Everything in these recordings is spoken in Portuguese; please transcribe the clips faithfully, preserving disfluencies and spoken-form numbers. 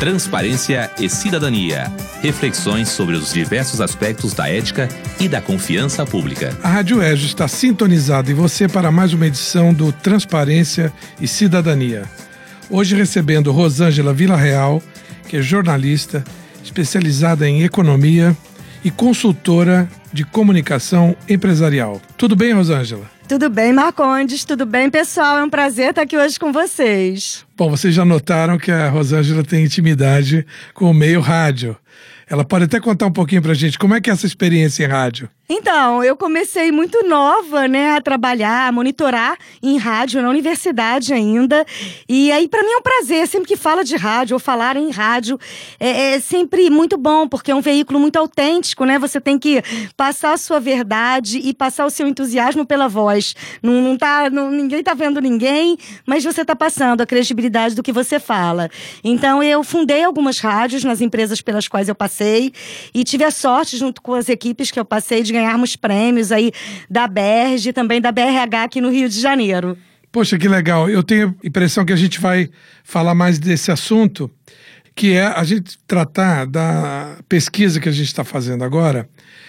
Transparência e Cidadania. Reflexões sobre os diversos aspectos da ética e da confiança pública. A Rádio EJA está sintonizada em você para mais uma edição do Transparência e Cidadania. Hoje recebendo Rosângela Villarreal, que é jornalista, especializada em economia e consultora de comunicação empresarial. Tudo bem, Rosângela? Tudo bem, Marcondes, tudo bem, pessoal? É um prazer estar aqui hoje com vocês. Bom, vocês já notaram que a Rosângela tem intimidade com o meio rádio. Ela pode até contar um pouquinho pra gente como é que é essa experiência em rádio. Então, eu comecei muito nova, né, a trabalhar, a monitorar em rádio, na universidade ainda. E aí, pra mim é um prazer, sempre que fala de rádio ou falar em rádio, é, é sempre muito bom, porque é um veículo muito autêntico, né? Você tem que passar a sua verdade e passar o seu entusiasmo pela voz. Não, não tá, não, ninguém tá vendo ninguém, mas você tá passando a credibilidade do que você fala. Então, eu fundei algumas rádios nas empresas pelas quais eu passei e tive a sorte, junto com as equipes que eu passei, de ganharmos prêmios aí da B E R G e também da B R H aqui no Rio de Janeiro. Poxa, que legal. Eu tenho a impressão que a gente vai falar mais desse assunto, que é a gente tratar da pesquisa que a gente está fazendo agora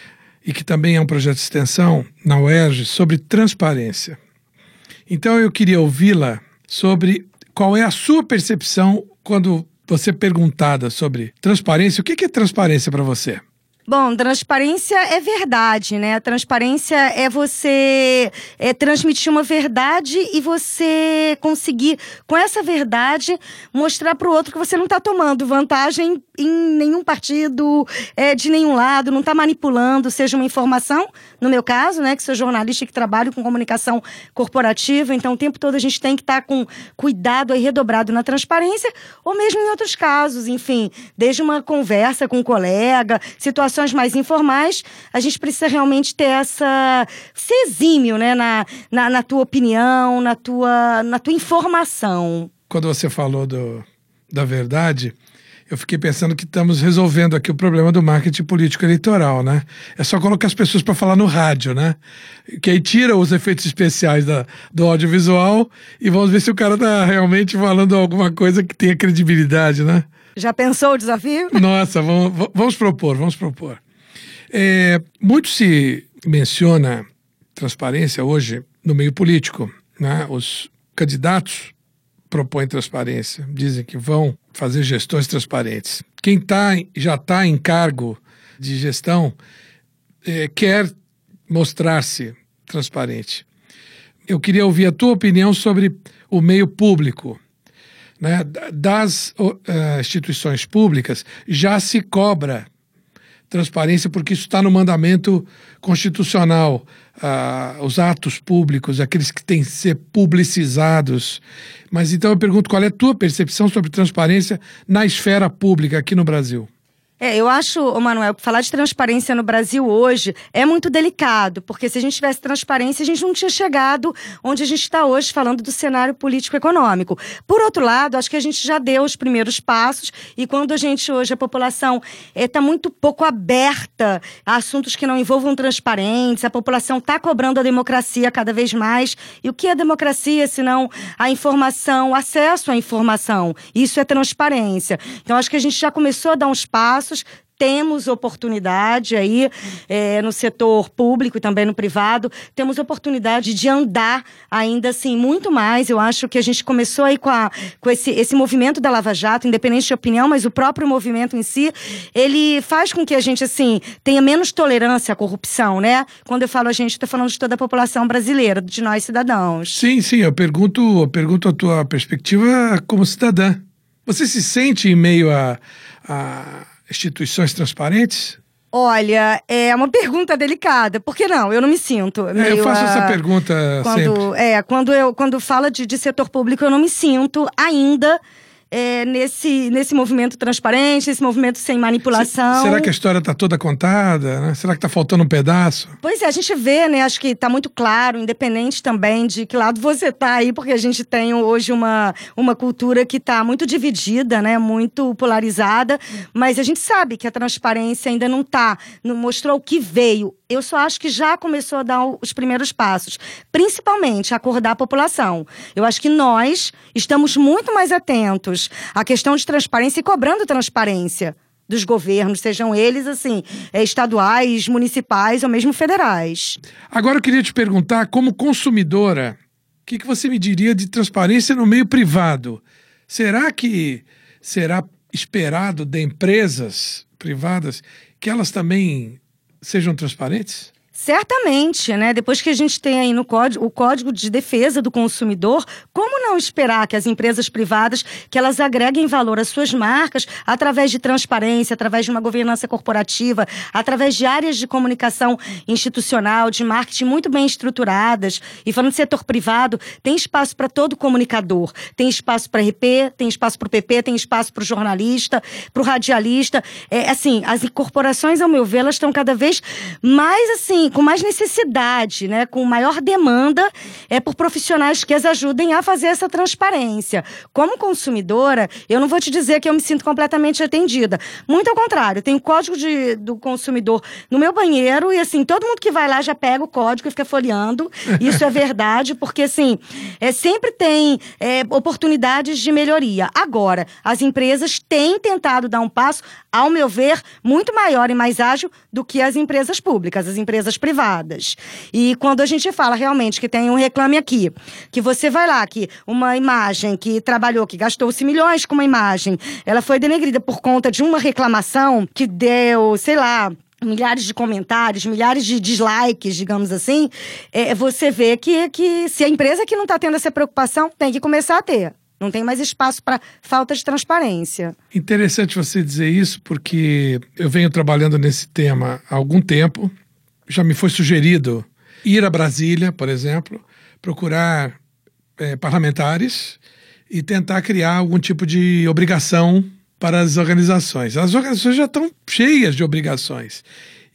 e que também é um projeto de extensão na U E R J sobre transparência. Então eu queria ouvi-la sobre qual é a sua percepção quando você é perguntada sobre transparência. O que é transparência para você? Bom, transparência é verdade, né? Transparência é você é, transmitir uma verdade e você conseguir, com essa verdade, mostrar para o outro que você não está tomando vantagem em nenhum partido, é, de nenhum lado, não está manipulando, seja uma informação, no meu caso, né, que sou jornalista e que trabalho com comunicação corporativa, então o tempo todo a gente tem que estar tá com cuidado aí redobrado na transparência, ou mesmo em outros casos, enfim, desde uma conversa com um colega, situações mais informais, a gente precisa realmente ter essa... ser exímio, né, na, na, na tua opinião, na tua, na tua informação. Quando você falou do, da verdade, eu fiquei pensando que estamos resolvendo aqui o problema do marketing político eleitoral, né? É só colocar as pessoas para falar no rádio, né? Que aí tira os efeitos especiais da, do audiovisual e vamos ver se o cara tá realmente falando alguma coisa que tenha credibilidade, né? Já pensou o desafio? Nossa, vamos, vamos propor, vamos propor. É, muito se menciona transparência hoje no meio político, né? Os candidatos propõem transparência, dizem que vão fazer gestões transparentes. Quem tá, já está em cargo de gestão é, quer mostrar-se transparente. Eu queria ouvir a tua opinião sobre o meio público. Né, das uh, instituições públicas já se cobra transparência porque isso está no mandamento constitucional. Uh, os atos públicos, aqueles que têm que ser publicizados. Mas então eu pergunto, qual é a tua percepção sobre transparência na esfera pública aqui no Brasil? É, eu acho, Manuel, que falar de transparência no Brasil hoje é muito delicado, porque se a gente tivesse transparência, a gente não tinha chegado onde a gente está hoje, falando do cenário político-econômico. Por outro lado, acho que a gente já deu os primeiros passos, e quando a gente hoje, a população está é, muito pouco aberta a assuntos que não envolvam transparência, a população está cobrando a democracia cada vez mais. E o que é democracia, senão a informação, o acesso à informação? Isso é transparência. Então, acho que a gente já começou a dar uns passos. Temos oportunidade aí é, no setor público e também no privado, temos oportunidade de andar ainda assim muito mais. Eu acho que a gente começou aí com, a, com esse, esse movimento da Lava Jato, independente de opinião, mas o próprio movimento em si, ele faz com que a gente assim tenha menos tolerância à corrupção, né? Quando eu falo a gente, estou falando de toda a população brasileira, de nós cidadãos. Sim, sim, eu pergunto, eu pergunto a tua perspectiva como cidadã. Você se sente em meio a... a instituições transparentes? Olha, é uma pergunta delicada. Por que não? Eu não me sinto. É, eu faço a... essa pergunta quando, sempre. É, quando, eu, quando fala de, de setor público, eu não me sinto ainda é, nesse, nesse movimento transparente, nesse movimento sem manipulação. Se, será que a história está toda contada? Né? Será que está faltando um pedaço? Pois é, a gente vê, né? Acho que está muito claro, independente também de que lado você está aí, porque a gente tem hoje uma, uma cultura que está muito dividida, né? Muito polarizada, mas a gente sabe que a transparência ainda não está, não mostrou o que veio. Eu só acho que já começou a dar os primeiros passos, principalmente acordar a população. Eu acho que nós estamos muito mais atentos menos a questão de transparência e cobrando transparência dos governos, sejam eles, assim, estaduais, municipais ou mesmo federais. Agora eu queria te perguntar, como consumidora, o que, que você me diria de transparência no meio privado? Será que será esperado de empresas privadas que elas também sejam transparentes? Certamente, né? Depois que a gente tem aí no código, o Código de Defesa do Consumidor, como não esperar que as empresas privadas, que elas agreguem valor às suas marcas através de transparência, através de uma governança corporativa, através de áreas de comunicação institucional, de marketing muito bem estruturadas. E falando do setor privado, tem espaço para todo comunicador. Tem espaço para R P, tem espaço para o P P, tem espaço para o jornalista, para o radialista. É, assim, as corporações, ao meu ver, elas estão cada vez mais, assim, com mais necessidade, né, com maior demanda é por profissionais que as ajudem a fazer essa transparência. Como consumidora, eu não vou te dizer que eu me sinto completamente atendida. Muito ao contrário, tem o código de, do consumidor no meu banheiro e, assim, todo mundo que vai lá já pega o código e fica folheando. Isso é verdade, porque, assim, é, sempre tem é, oportunidades de melhoria. Agora, as empresas têm tentado dar um passo, ao meu ver, muito maior e mais ágil do que as empresas públicas, as empresas privadas. E quando a gente fala realmente que tem um Reclame Aqui, que você vai lá, que uma imagem que trabalhou, que gastou-se milhões com uma imagem, ela foi denegrida por conta de uma reclamação que deu, sei lá, milhares de comentários, milhares de dislikes, digamos assim, é, você vê que, que se a empresa que não está tendo essa preocupação, tem que começar a ter. Não tem mais espaço para falta de transparência. Interessante você dizer isso, porque eu venho trabalhando nesse tema há algum tempo. Já me foi sugerido ir a Brasília, por exemplo, procurar é, parlamentares e tentar criar algum tipo de obrigação para as organizações. As organizações já estão cheias de obrigações.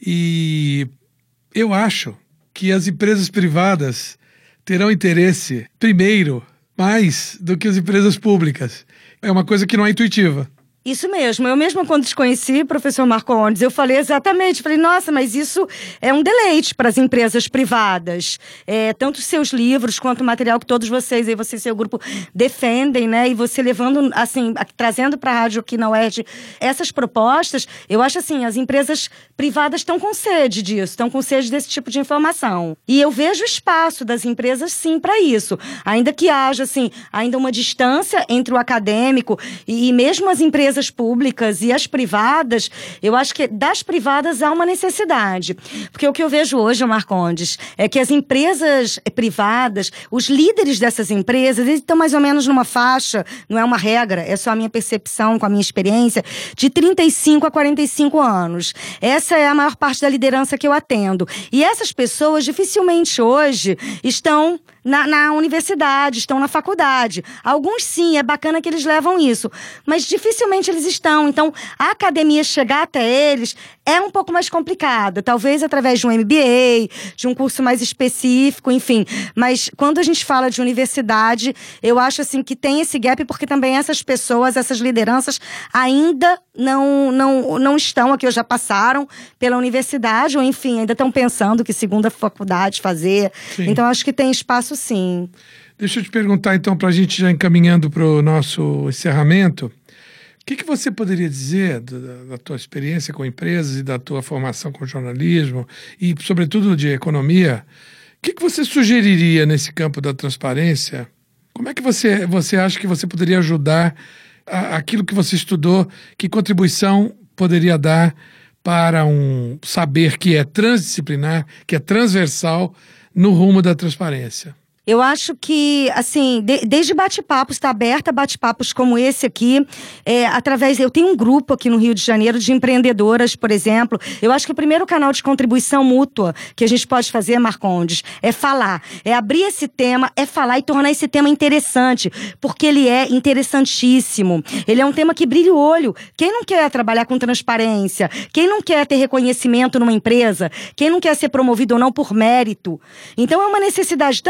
E eu acho que as empresas privadas terão interesse, primeiro, mais do que as empresas públicas. É uma coisa que não é intuitiva. Isso mesmo. Eu mesma, quando te conheci, professor Marcondes, eu falei exatamente, falei, nossa, mas isso é um deleite para as empresas privadas. É, tanto os seus livros, quanto o material que todos vocês, aí você e seu grupo, defendem, né? E você levando, assim, trazendo para a rádio aqui na U E R J essas propostas, eu acho assim, as empresas privadas estão com sede disso, estão com sede desse tipo de informação. E eu vejo espaço das empresas, sim, para isso. Ainda que haja, assim, ainda uma distância entre o acadêmico e, e mesmo as empresas públicas e as privadas, eu acho que das privadas há uma necessidade. Porque o que eu vejo hoje, Marcondes, é que as empresas privadas, os líderes dessas empresas, eles estão mais ou menos numa faixa, não é uma regra, é só a minha percepção, com a minha experiência, de trinta e cinco a quarenta e cinco anos. Essa é a maior parte da liderança que eu atendo. E essas pessoas dificilmente hoje estão Na, na universidade, estão na faculdade. Alguns sim, é bacana que eles levam isso, mas dificilmente eles estão. Então, a academia chegar até eles é um pouco mais complicado. Talvez através de um M B A, de um curso mais específico, enfim. Mas quando a gente fala de universidade, eu acho assim que tem esse gap, porque também essas pessoas, essas lideranças, ainda não, não, não estão aqui, ou já passaram pela universidade, ou enfim, ainda estão pensando que segunda faculdade fazer. Sim. Então, acho que tem espaço sim. Deixa eu te perguntar, então, para a gente já encaminhando para o nosso encerramento, o que, que você poderia dizer da, da tua experiência com empresas e da tua formação com jornalismo e, sobretudo, de economia? O que, que você sugeriria nesse campo da transparência? Como é que você, você acha que você poderia ajudar a, aquilo que você estudou? Que contribuição poderia dar para um saber que é transdisciplinar, que é transversal no rumo da transparência? Eu acho que, assim, de, desde bate-papos, está aberta a bate-papos como esse aqui, é, através, eu tenho um grupo aqui no Rio de Janeiro de empreendedoras, por exemplo. Eu acho que o primeiro canal de contribuição mútua que a gente pode fazer, Marcondes, é falar, é abrir esse tema, é falar e tornar esse tema interessante, porque ele é interessantíssimo. Ele é um tema que brilha o olho. Quem não quer trabalhar com transparência? Quem não quer ter reconhecimento numa empresa? Quem não quer ser promovido ou não por mérito? Então é uma necessidade, tanto das empresas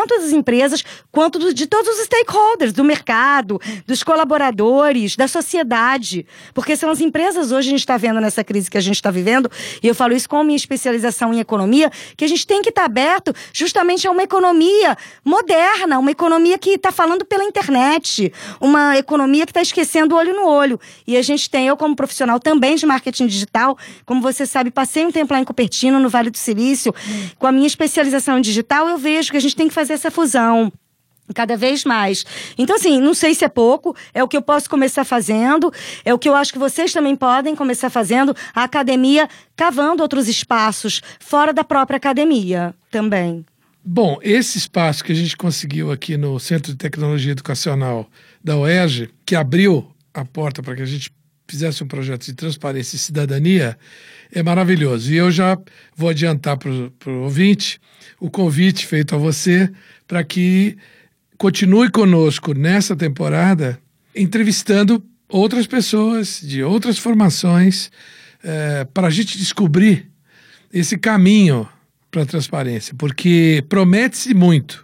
empresas quanto do, de todos os stakeholders, do mercado, dos colaboradores, da sociedade. Porque são as empresas, hoje a gente está vendo nessa crise que a gente está vivendo, e eu falo isso com a minha especialização em economia, que a gente tem que estar aberto justamente a uma economia moderna, uma economia que está falando pela internet, uma economia que está esquecendo o olho no olho. E a gente tem, eu como profissional também de marketing digital, como você sabe, passei um tempo lá em Cupertino, no Vale do Silício, com a minha especialização em digital, eu vejo que a gente tem que fazer essa fusão cada vez mais. Então, assim, não sei se é pouco, é o que eu posso começar fazendo, é o que eu acho que vocês também podem começar fazendo, a academia cavando outros espaços fora da própria academia também. Bom, esse espaço que a gente conseguiu aqui no Centro de Tecnologia Educacional da U E R J, que abriu a porta para que a gente fizesse um projeto de transparência e cidadania, é maravilhoso. E eu já vou adiantar para o ouvinte o convite feito a você para que continue conosco nessa temporada entrevistando outras pessoas de outras formações é, para a gente descobrir esse caminho para a transparência, porque promete-se muito,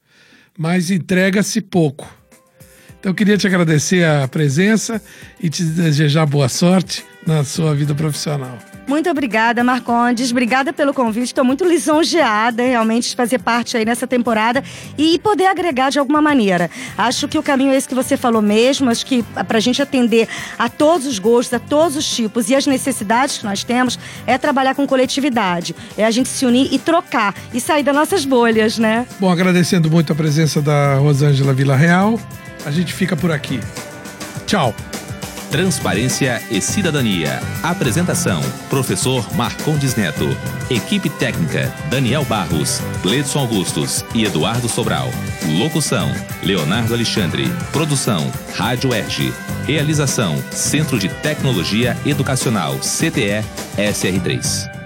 mas entrega-se pouco. Então, eu queria te agradecer a presença e te desejar boa sorte na sua vida profissional. Muito obrigada, Marcondes. Obrigada pelo convite. Estou muito lisonjeada, realmente, de fazer parte aí nessa temporada e poder agregar de alguma maneira. Acho que o caminho é esse que você falou mesmo. Acho que para a gente atender a todos os gostos, a todos os tipos e as necessidades que nós temos, é trabalhar com coletividade. É a gente se unir e trocar e sair das nossas bolhas, né? Bom, agradecendo muito a presença da Rosângela Villarreal. A gente fica por aqui. Tchau. Transparência e Cidadania. Apresentação: Professor Marcondes Neto. Equipe técnica: Daniel Barros, Gledson Augustos e Eduardo Sobral. Locução: Leonardo Alexandre. Produção: Rádio U E R J. Realização: Centro de Tecnologia Educacional, C T E S R três.